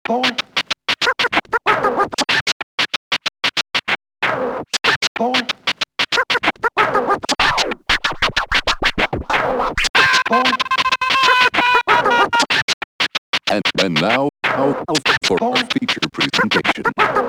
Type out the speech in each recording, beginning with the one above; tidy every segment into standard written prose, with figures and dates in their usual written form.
And now, for our feature presentation.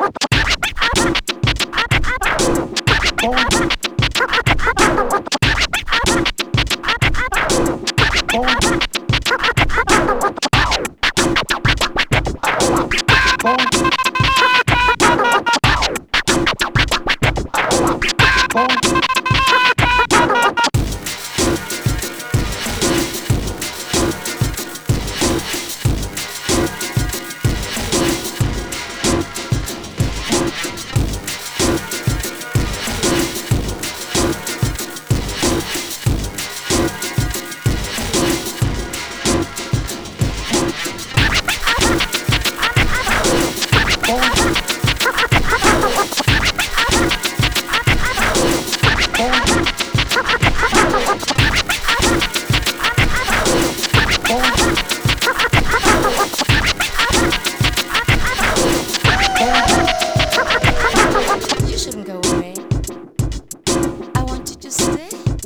You shouldn't go away. I want you to stay.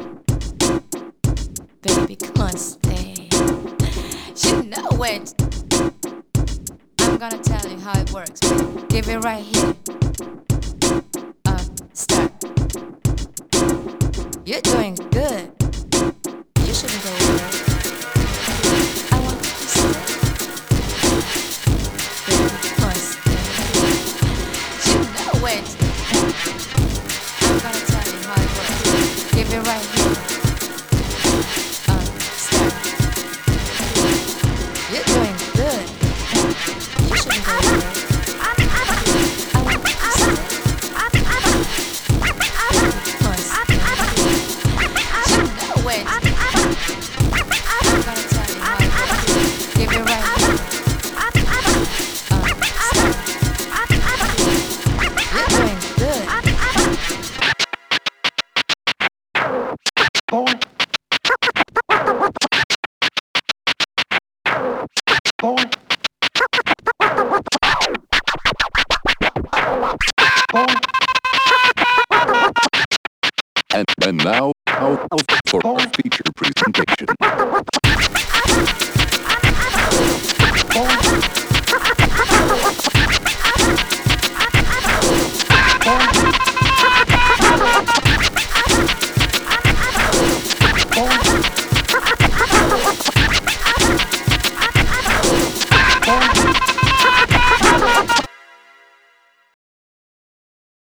Baby, come on, stay. You know it. I'm gonna tell you how it works, baby. Give it right here. Start. You're doing good. You shouldn't go away. I want you to stay. Baby, come on, stay. You know it. I'm gonna tell you how it works. Give it right here. Start. You're doing good. You shouldn't go away. I want you to stay. Come on, stay. You know it. I'm gonna tell you how it works. Give it right here. Start. You're doing good. And now, for our feature presentation. Bye.